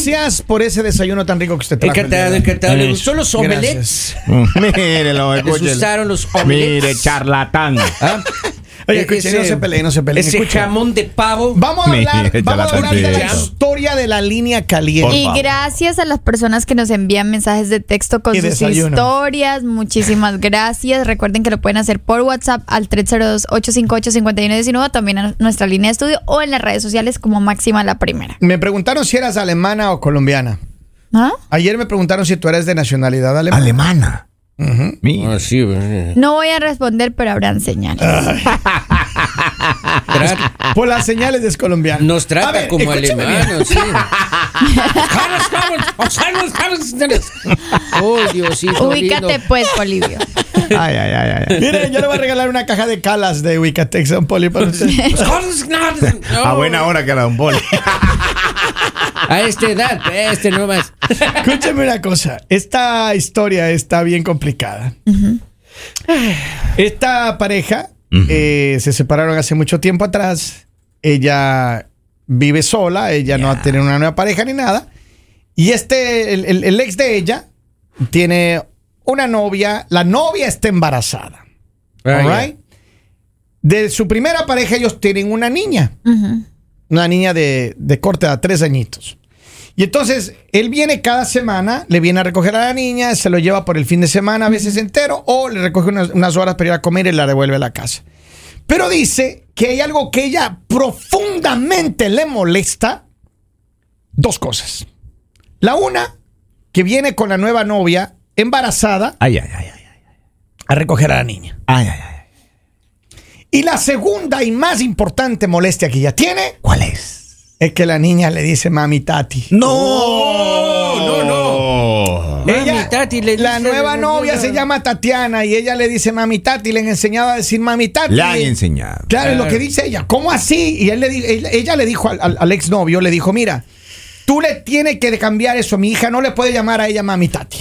Gracias por ese desayuno tan rico que usted trajo. Encantado. ¿Le gustó los omelets? Mírelo, ¿Les gustaron los omelets? Mire, charlatán. ¿Ah? Oye, escuchen, no se peleen. Ese Escuchen. jamón de pavo. Vamos a hablar de la Sí. historia de la línea caliente. Y gracias a las personas que nos envían mensajes de texto con Y sus desayuno. historias. Muchísimas gracias. Recuerden que lo pueden hacer por WhatsApp al 302-858-5119, también a nuestra línea de estudio o en las redes sociales como Máxima la Primera. Me preguntaron si eras alemana o colombiana. ¿Ah? Ayer me preguntaron si tú eres de nacionalidad alemana. Alemana. Ujú. Mira. Ah, sí, bueno. No voy a responder, pero habrán señales. Por las señales es colombiano. Nos trata A ver, como escúcheme alemanos, sí. Oh, Diosito Ubícate lindo. pues, Polivio. Ay. Miren, yo le voy a regalar una caja de calas de Wicatex a un Poli para usted. A buena hora que la Don Poli. A esta edad, no más. Escúcheme una cosa. Esta historia está bien complicada. Esta pareja se separaron hace mucho tiempo atrás. Ella vive sola. Ella no ha tenido una nueva pareja ni nada. Y el ex de ella tiene una novia. La novia está embarazada. All right? De su primera pareja ellos tienen una niña. Una niña de corte de 3 añitos. Y entonces él viene cada semana, le viene a recoger a la niña, se lo lleva por el fin de semana, a veces entero, o le recoge unas horas para ir a comer y la devuelve a la casa. Pero dice que hay algo que ella profundamente le molesta. 2 cosas. La una, que viene con la nueva novia embarazada Ay. a recoger a la niña. Ay. Y la segunda y más importante molestia que ella tiene ¿Cuál es? es que la niña le dice mami tati. No. Ella, Mami, tati, le la dice- nueva novia se llama Tatiana y ella le dice mami tati. Le han enseñado a decir mami tati. Le han enseñado. Claro, es lo que dice ella. ¿Cómo así? Y ella le dijo al exnovio, le dijo, mira, tú le tienes que cambiar eso. Mi hija no le puede llamar a ella mami tati.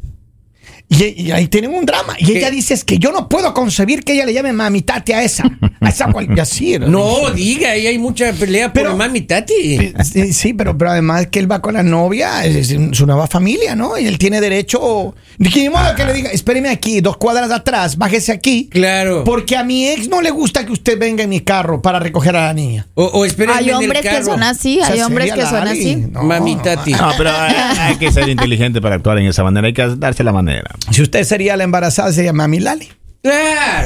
Y ahí tienen un drama. Y ella dice, es que yo no puedo concebir que ella le llame mami tati a esa cual, y así. No, diga, ahí hay mucha pelea por Pero- mami tati. Sí, pero además que él va con la novia, es su nueva familia, ¿no? Y él tiene derecho. De qué modo que le diga, espéreme aquí, 2 cuadras atrás, bájese aquí. Claro. Porque a mi ex no le gusta que usted venga en mi carro para recoger a la niña. O espérenme Hay en el hombres que carro. son así, O sea, hay hombres sería que son Lali. así. No, Mami tati. No, pero hay que ser inteligente para actuar en esa manera. Hay que darse la manera. Si usted sería la embarazada, sería mami Lali. Claro.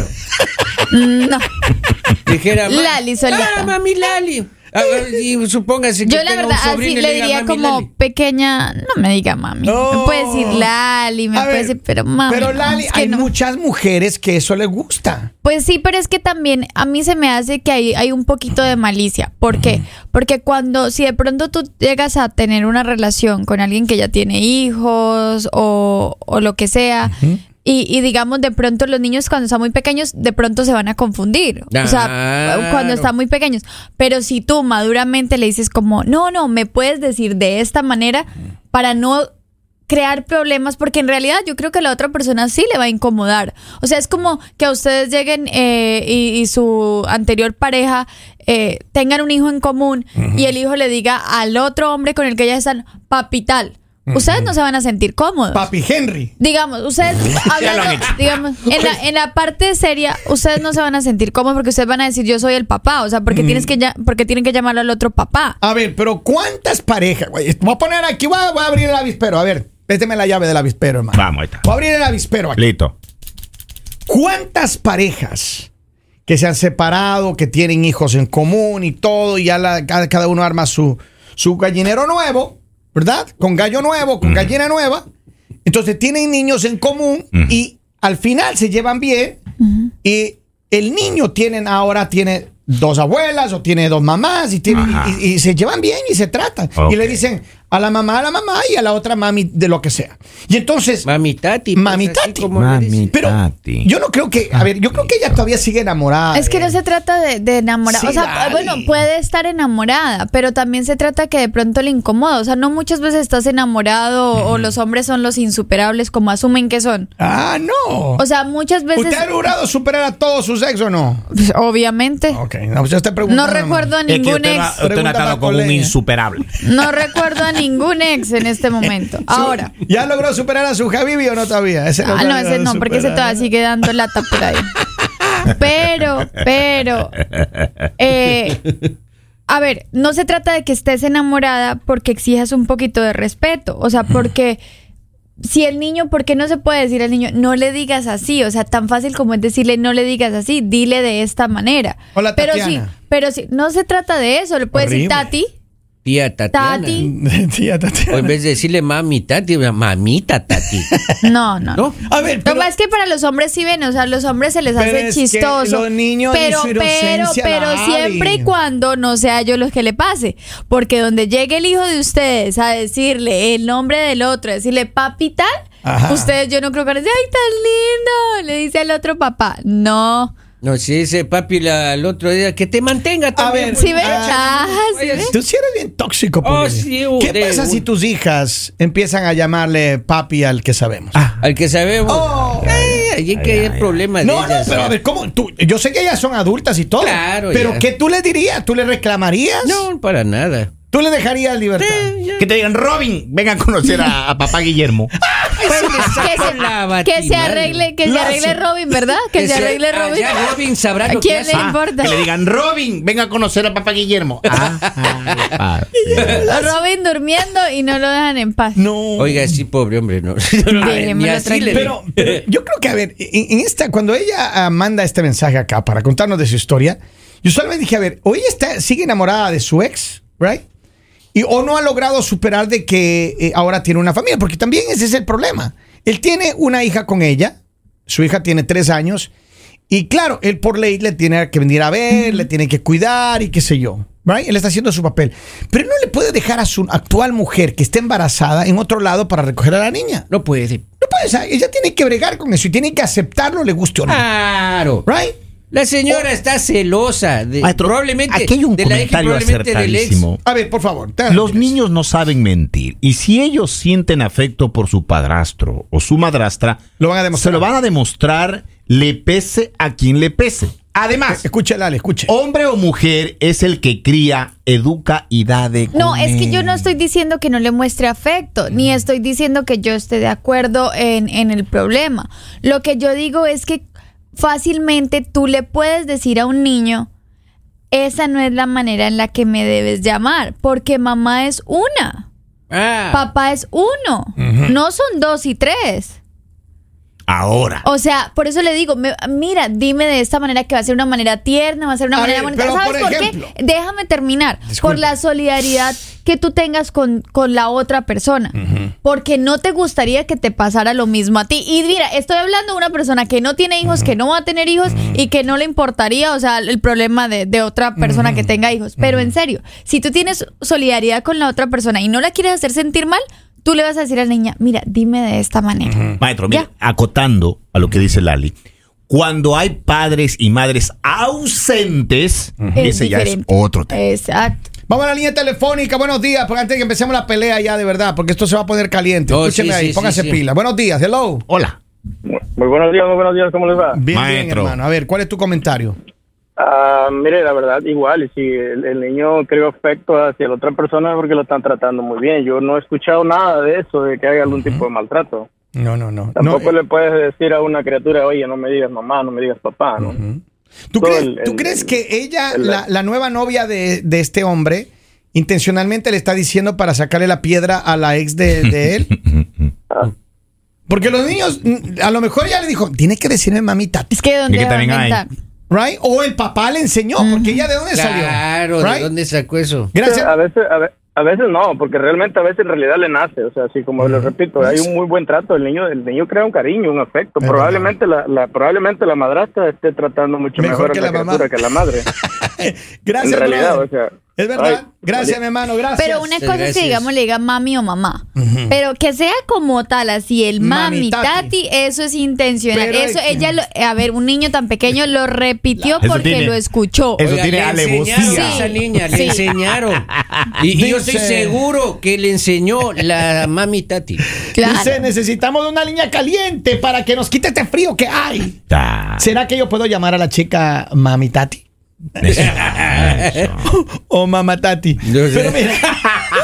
No. Dijera Lali solita. Ah, mami Lali. A ver, y supóngase que Yo la tenga verdad un sobrino así y le diga diría mami como Lali. pequeña, no me diga mami. No. Me puede decir Lali, me A puede ver, decir, pero mami. Pero no, Lali, es que hay no. muchas mujeres que eso les gusta. Pues sí, pero es que también a mí se me hace que hay un poquito de malicia. ¿Por qué? Porque si de pronto tú llegas a tener una relación con alguien que ya tiene hijos o lo que sea, y digamos de pronto los niños cuando están muy pequeños, de pronto se van a confundir. O sea, Claro. cuando están muy pequeños. Pero si tú maduramente le dices como, no, me puedes decir de esta manera para no crear problemas, porque en realidad yo creo que a la otra persona sí le va a incomodar. O sea, es como que a ustedes lleguen y su anterior pareja tengan un hijo en común y el hijo le diga al otro hombre con el que ya están, papi tal. Ustedes no se van a sentir cómodos. Papi Henry. Digamos, ustedes hablando, digamos, en la parte seria, ustedes no se van a sentir cómodos porque ustedes van a decir yo soy el papá, o sea, porque porque tienen que llamarlo al otro papá. A ver, pero ¿cuántas parejas? Güey? Voy a poner aquí, voy a abrir el avispero. A ver, péteme la llave del avispero, hermano. Vamos, ahí está. Voy a abrir el avispero aquí. Listo. ¿Cuántas parejas que se han separado, que tienen hijos en común y todo, y ya cada uno arma su gallinero nuevo, ¿verdad? Con gallo nuevo, con gallina nueva. Entonces tienen niños en común y al final se llevan bien y el niño ahora tiene 2 abuelas o tiene 2 mamás y se llevan bien y se tratan. Ok. Y le dicen a la mamá y a la otra mami de lo que sea. Y entonces... Mami tati. Mami pues, así tati. como le dicen. Mami Pero tati. yo no creo que... A ver, yo creo que ella todavía sigue enamorada. Es que no se trata de enamorar. Sí, o sea, Lali. bueno, puede estar enamorada, pero también se trata que de pronto le incomoda. O sea, no muchas veces estás enamorado o los hombres son los insuperables como asumen que son. Ah, no. O sea, muchas veces... ¿Usted ha logrado superar a todo su sexo o no? Pues, obviamente. Ok, no, yo estoy preguntando. No recuerdo a Es que ningún usted no ha ex. usted no ha estado con un Pregúntame a insuperable. No recuerdo a ningún ex en este momento. Ahora. ¿Ya logró superar a su Habibi o no todavía? Ese No, ese no, porque ese todavía sigue dando lata por ahí. Pero, a ver, no se trata de que estés enamorada porque exijas un poquito de respeto. O sea, porque si el niño, ¿por qué no se puede decir al niño, no le digas así? O sea, tan fácil como es decirle, no le digas así, dile de esta manera. Hola, Tatiana. Pero sí, no se trata de eso. Le puedes decir, Tati. Tía Tatiana. Tía Tatiana. O en vez de decirle mami Tati, mamita Tati. No. A ver, Lo que pasa es que para los hombres sí ven, o sea, a los hombres se les hace chistoso. Los niños pero en su inocencia la siempre y abren. cuando no sea yo los que le pase. Porque donde llegue el hijo de ustedes a decirle el nombre del otro, decirle papi tal, Ajá. ustedes yo no creo que van a decir, ay, tan lindo, le dice al otro papá. No. No, si ese papi el otro día, que te mantenga también. ver, ¿Sí ven? pues, ¿Sí ven? Tú sí eres bien tóxico, Oh, Poli. sí, ¿Qué de pasa si tus hijas empiezan a llamarle papi al que sabemos? Al que sabemos. Oh. Allí que hay problemas de No, ellas. pero a ver, ¿cómo? Yo sé que ellas son adultas y todo. Claro, pero ya. ¿qué tú le dirías? ¿Tú le reclamarías? No, para nada. ¿Tú le dejarías libertad? Que te digan, Robin, venga a conocer a papá Guillermo. Que se arregle Robin, ¿verdad? Que se arregle Robin. Ya Robin sabrá ¿A lo que quién hace. le importa? Que le digan, Robin, venga a conocer a papá Guillermo. Robin durmiendo y no lo dejan en paz. No. Oiga, sí, pobre hombre, no. Déjemelo Ni así tranquilo. Pero yo creo que, a ver, en esta, cuando ella manda este mensaje acá para contarnos de su historia, yo solamente dije, a ver, o ella sigue enamorada de su ex, ¿right? O no ha logrado superar de que ahora tiene una familia, porque también ese es el problema. Él tiene una hija con ella, su hija tiene 3 años, y claro, él por ley le tiene que venir a ver, le tiene que cuidar y qué sé yo, ¿right? Él está haciendo su papel. Pero no le puede dejar a su actual mujer que está embarazada en otro lado para recoger a la niña. No puede. No puede, o sea, ella tiene que bregar con eso y tiene que aceptarlo, le guste o no. Claro. ¿Right? La señora está celosa. Maestro, probablemente aquí hay un de la hija, comentario probablemente del ex. acertadísimo. A ver, por favor. Los niños no saben mentir. Y si ellos sienten afecto por su padrastro o su madrastra, Lo van a demostrar. se lo van a demostrar, le pese a quien le pese. Además, Escuche, Lali, escuche. hombre o mujer es el que cría, educa y da de comer. No, es que yo no estoy diciendo que no le muestre afecto, ni estoy diciendo que yo esté de acuerdo en el problema. Lo que yo digo es que fácilmente tú le puedes decir a un niño, esa no es la manera en la que me debes llamar, porque mamá es una, papá es uno, no son 2 y 3. Ahora. O sea, por eso le digo, mira, dime de esta manera que va a ser una manera tierna, va a ser una A manera ver, bonita. pero, ¿Sabes por por ejemplo, qué? Déjame terminar. Disculpa. Por la solidaridad que tú tengas con la otra persona. Porque no te gustaría que te pasara lo mismo a ti. Y mira, estoy hablando de una persona que no tiene hijos, que no va a tener hijos y que no le importaría, o sea, el problema de otra persona que tenga hijos. Pero en serio, si tú tienes solidaridad con la otra persona y no la quieres hacer sentir mal, tú le vas a decir a la niña, mira, dime de esta manera. Maestro, mire, Ya. acotando a lo que dice Lali, cuando hay padres y madres ausentes, Es ese ya es diferente. otro tema. Exacto. Vamos a la línea telefónica. Buenos días, porque antes de que empecemos la pelea ya de verdad, porque esto se va a poner caliente. Oh, Escúcheme sí, ahí, sí, póngase sí. pila. Buenos días, hello. Hola. Muy buenos días, ¿cómo les va? Bien, bien, Maestro. hermano. A ver, ¿cuál es tu comentario? Mire, la verdad, igual, y si el niño creo afecto hacia la otra persona es porque lo están tratando muy bien. Yo no he escuchado nada de eso, de que haya algún tipo de maltrato. No. Tampoco No, le puedes decir a una criatura, oye, no me digas mamá, no me digas papá, ¿no? ¿Tú todo crees, tú crees que ella, la nueva novia de este hombre, intencionalmente le está diciendo para sacarle la piedra a la ex de él? Porque los niños, a lo mejor ella le dijo, tiene que decirme mamita, Es que ¿dónde Y que va a también hay. inventar? ¿right? O el papá le enseñó, porque ella de dónde salió. Claro, ¿Right? ¿de dónde sacó eso? Gracias. A veces no, porque realmente a veces en realidad le nace, o sea, así como les repito, hay un muy buen trato, el niño crea un cariño, un afecto. Es Probablemente la madrastra esté tratando mucho Mejor mejor que a la la mamá. criatura que la madre. Gracias, En realidad, brother. o sea, Es verdad. ay, Gracias, vale. mi hermano, gracias. Pero una cosa es Gracias. que, digamos, le diga mami o mamá. Pero que sea como tal, así el mami, Mami, tati. tati, eso es intencional. Pero Eso es que- ella, a ver, un niño tan pequeño lo repitió Eso porque tiene- lo escuchó. Eso Oiga, tiene le alevosía. enseñaron a esa niña, le Sí. enseñaron. Y yo estoy Dice- seguro que le enseñó la mami Tati. Claro. Dice, necesitamos de una línea caliente para que nos quite este frío que hay. ¿Será que yo puedo llamar a la chica mami tati? O mamá tati. No sé. Pero mira,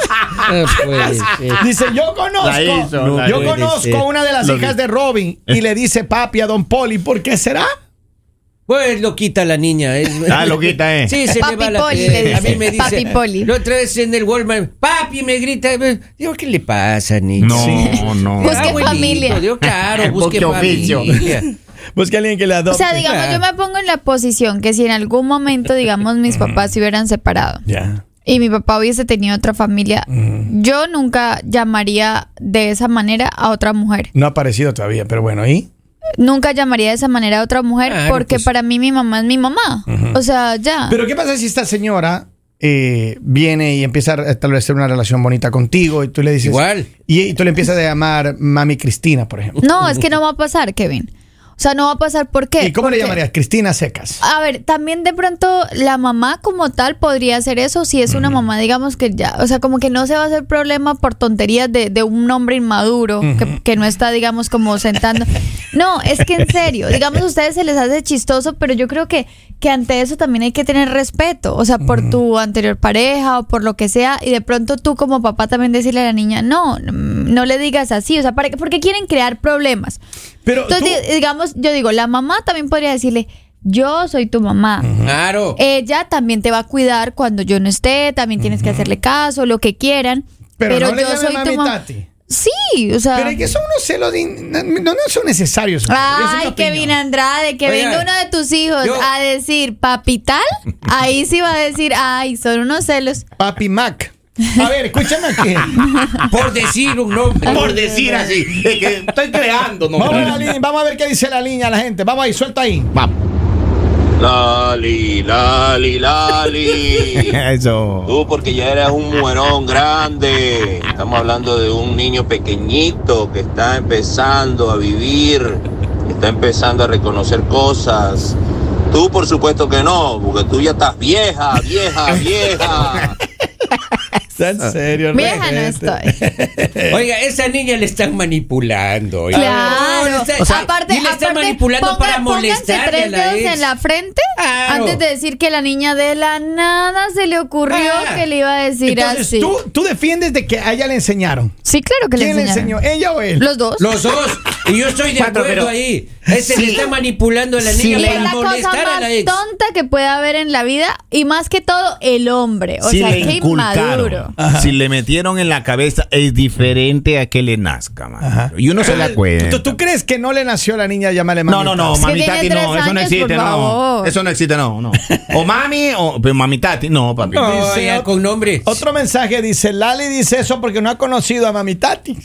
puede ser. Dice, yo La hizo. conozco una de las Lo hijas vi. de Robin y le dice papi a Don Poli, ¿por qué será? Pues lo quita la niña. Loquita, Sí, se Papi le va la Poli, fe. le A mí dice. me dice. Papi Poli. La otra vez en el Walmart, papi me grita. Digo, ¿qué le pasa, niña? No. Busque Abuelito, familia. Digo, claro, busque Busque oficio. familia. Busca a alguien que le O adopte. sea, digamos, yo me pongo en la posición que si en algún momento, digamos, mis papás se hubieran separado Ya. y mi papá hubiese tenido otra familia, yo nunca llamaría de esa manera a otra mujer. No ha aparecido todavía, pero bueno, ¿y? Nunca llamaría de esa manera a otra mujer Claro, porque pues. para mí mi mamá es mi mamá. O sea, ya. Pero ¿qué pasa si esta señora viene y empieza a establecer una relación bonita contigo y tú le dices... Igual. Y tú le empiezas a llamar Mami Cristina, por ejemplo. No, es que no va a pasar, Kevin. O sea, no va a pasar. ¿Por qué? ¿Y cómo le Porque- llamarías? Cristina Secas. A ver, también de pronto la mamá como tal podría hacer eso si es una mamá, digamos que ya, o sea, como que no se va a hacer problema por tonterías de un hombre inmaduro que no está, digamos, como sentando. No, es que en serio, digamos, a ustedes se les hace chistoso, pero yo creo que ante eso también hay que tener respeto, o sea, por tu anterior pareja o por lo que sea, y de pronto tú como papá también decirle a la niña, no le digas así, o sea, porque quieren crear problemas. Pero Entonces, digamos, yo digo, la mamá también podría decirle, yo soy tu mamá. Claro. Ella también te va a cuidar cuando yo no esté, también tienes que hacerle caso, lo que quieran. Pero no le yo llames soy mami tu mamá. Tati. Sí, o sea. Pero es que son unos celos no son necesarios. Esa es mi Ay, opinión. Kevin Andrade, que Oiga, venga uno de tus hijos yo- a decir papital, ahí sí va a decir, ay, son unos celos. Papi Mac. A ver, escúchame aquí. Por decir un nombre. Por decir así. Es que estoy creando, ¿no? Vamos a ver qué dice la línea la gente. Vamos ahí, suelta ahí. Vamos. Lali. Eso. Tú porque ya eres un mujerón grande. Estamos hablando de un niño pequeñito que está empezando a vivir, está empezando a reconocer cosas. Tú por supuesto que no, porque tú ya estás vieja. ¿Está en serio? Vieja no estoy. Oiga, esa niña le están manipulando. oiga. Claro. No, le está- aparte, y le están aparte, manipulando para pónganse molestarle a 3 la dedos ex. en la frente Claro. antes de decir que la niña de la nada se le ocurrió que le iba a decir Entonces, así. tú defiendes de que a ella le enseñaron. Sí, claro que le ¿Quién le enseñaron. enseñó? ¿Ella o él? Los dos. Los dos. Y yo estoy de acuerdo pero- ahí. Ese le está manipulando a la Sí, niña Y es para la cosa molestar a más la ex. tonta que puede haber en la vida y más que todo el hombre. O Si sea, le qué inmaduro. inculcaron, si le metieron en la cabeza, es diferente a que le nazca, mano. Ajá. Y uno se da cuenta. ¿Tú crees que no le nació a la niña llamarle mami? No, Es que mami tiene Tati 3 no, eso no años, existe, por no. favor. Eso no existe, no. O mami, pero mami Tati, no, papi. No, Dice ya con nombre. Otro mensaje dice, Lali dice eso porque no ha conocido a mami Tati.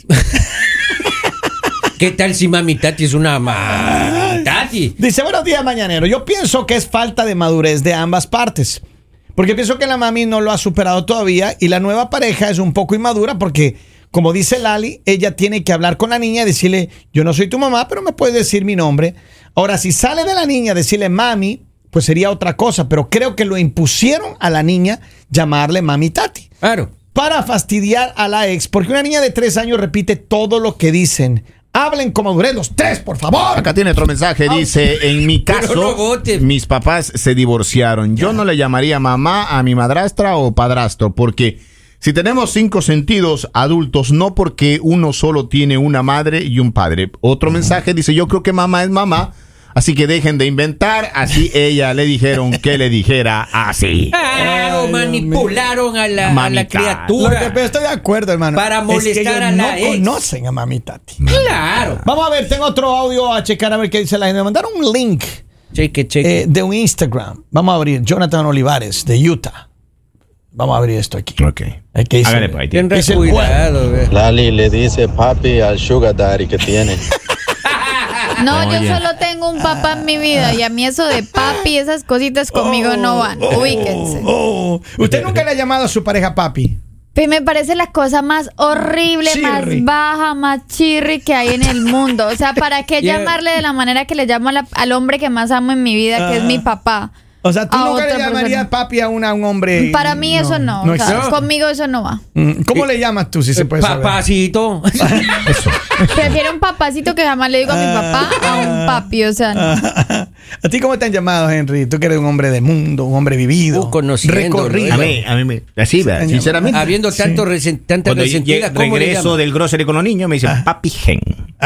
¿Qué tal si mami Tati es una mami Tati? Dice, buenos días, mañanero. Yo pienso que es falta de madurez de ambas partes. Porque pienso que la mami no lo ha superado todavía y la nueva pareja es un poco inmadura porque, como dice Lali, ella tiene que hablar con la niña y decirle, yo no soy tu mamá, pero me puedes decir mi nombre. Ahora, si sale de la niña decirle mami, pues sería otra cosa, pero creo que lo impusieron a la niña llamarle mami Tati. Claro. Para fastidiar a la ex, porque una niña de 3 años repite todo lo que dicen. Hablen con madurez los 3, por favor. Acá tiene otro mensaje, dice, en mi Pero caso, no vote. mis papás se divorciaron. Yo no le llamaría mamá a mi madrastra o padrastro, porque si tenemos 5 sentidos adultos, no porque uno solo tiene una madre y un padre. Otro mensaje dice, yo creo que mamá es mamá, así que dejen de inventar. Así ella le dijeron que le dijera así. Claro, Ay, manipularon a la Mamita. criatura. Pero estoy de acuerdo, hermano. Para Es que molestar ellos a la no ex. conocen a mami Tati. Claro. Vamos a ver, tengo otro audio a checar a ver qué dice la gente. Me mandaron un link Cheque. de un Instagram. Vamos a abrir. Jonathan Olivares, de Utah. Vamos a abrir esto aquí. Ok. ¿Qué dice? Hágale, pues, ahí tiene. Ten Es el cuidado, ve. Lali le dice papi al sugar daddy que tiene. No, Oye. yo solo tengo un papá en mi vida y a mí eso de papi, esas cositas conmigo no van. Ubíquense. ¿Usted nunca le ha llamado a su pareja papi? Pues me parece la cosa más horrible, Chirri. más baja, más chirri que hay en el mundo. O sea, ¿para qué Yeah. llamarle de la manera que le llamo al hombre que más amo en mi vida, que es mi papá? O sea, ¿tú A nunca le otra llamarías persona. papi a un hombre? Para mí eso no. No o sea, existe. conmigo eso no va. ¿Cómo le llamas tú, si se puede saber? Papacito. Eso. Prefiero un papacito que jamás le digo a mi papá a un papi. O sea, no. ¿A ti cómo te han llamado, Henry? Tú que eres un hombre de mundo, un hombre vivido, conociendo, recorrido. A mí me... Así, ¿verdad? Sinceramente. Habiendo tanta Cuando resentida, ¿cómo le regreso llaman? del grocery con los niños, me dicen Papi Gen.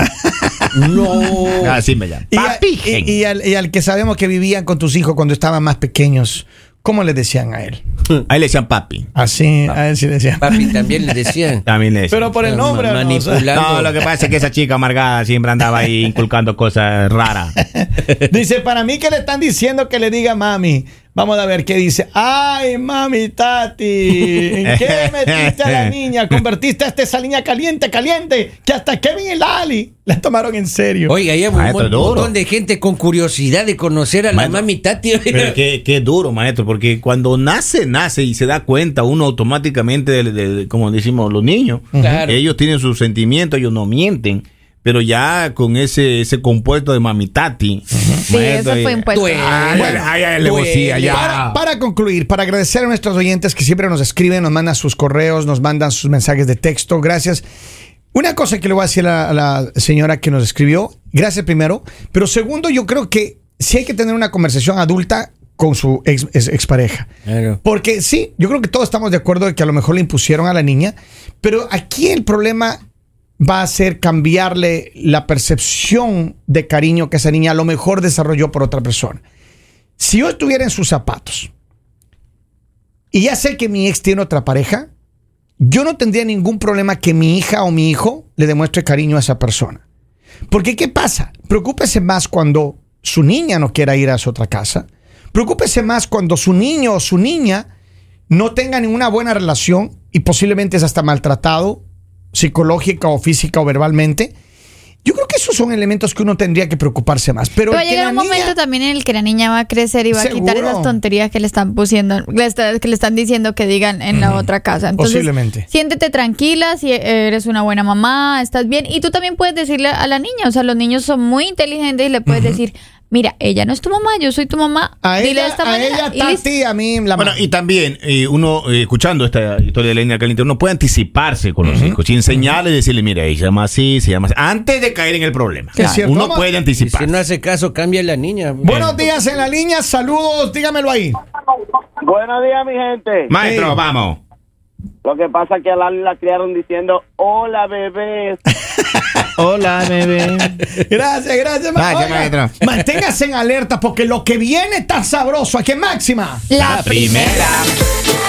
No. Así me llaman. Y, y al que sabemos que vivían con tus hijos cuando estaban más pequeños, ¿cómo le decían a él? Ahí le decían papi. Así, a él sí le decían. Papi también le decían. También le decían. Pero por el nombre, ¿o no? Manipulando. No, lo que pasa es que esa chica amargada siempre andaba ahí inculcando cosas raras. Dice, para mí que le están diciendo que le diga mami. Vamos a ver qué dice. Ay, mami, tati, ¿en qué metiste a la niña? Convertiste a esa niña caliente, que hasta Kevin y Lali la tomaron en serio. Oiga, hay un Maestro, duro. montón de gente con curiosidad de conocer a la Maestro, mami Tati. Pero qué duro, maestro, porque cuando nace y se da cuenta uno automáticamente, como decimos los niños, Claro. ellos tienen sus sentimientos, ellos no mienten, pero ya con ese compuesto de mamitati, Sí, eso fue impuesto. Duele. alevosía, ya. Para concluir, para agradecer a nuestros oyentes que siempre nos escriben, nos mandan sus correos, nos mandan sus mensajes de texto, gracias. Una cosa que le voy a decir a la señora que nos escribió, gracias primero, pero segundo, yo creo que sí hay que tener una conversación adulta con su expareja. Claro. Porque sí, yo creo que todos estamos de acuerdo de que a lo mejor le impusieron a la niña, pero aquí el problema va a ser cambiarle la percepción de cariño que esa niña a lo mejor desarrolló por otra persona. Si yo estuviera en sus zapatos y ya sé que mi ex tiene otra pareja, yo no tendría ningún problema que mi hija o mi hijo le demuestre cariño a esa persona. Porque ¿qué pasa? Preocúpese más cuando su niña no quiera ir a su otra casa. Preocúpese más cuando su niño o su niña no tenga ninguna buena relación y posiblemente es hasta maltratado psicológica o física o verbalmente. Yo creo que esos son elementos que uno tendría que preocuparse más. Pero va a que llegar la un momento niña- también en el que la niña va a crecer y va a quitar Seguro. esas tonterías que le están pusiendo, que le están diciendo que digan en la otra casa. Entonces, Posiblemente. siéntete tranquila, si eres una buena mamá, estás bien. Y tú también puedes decirle a la niña, o sea, los niños son muy inteligentes y le puedes decir, mira, ella no es tu mamá, yo soy tu mamá. A Dile ella, de esta a manera. ella y listo. Tati, a mí la Bueno, y también uno, escuchando esta historia de la niña caliente, uno puede anticiparse con los hijos y enseñarle y decirle, mira, ella se llama así, antes de caer en el problema. Que es cierto. Uno Vamos- puede Y anticipar. si no hace caso, cambia la niña. Buenos días en la línea, saludos, dígamelo ahí. Buenos días, mi gente. Maestro, Sí. vamos. Lo que pasa es que a Lali la criaron diciendo, hola, bebés. Hola, bebé. Gracias, Gracias, Oiga, maestro. Manténgase en alerta porque lo que viene está sabroso. Aquí en Máxima. La primera.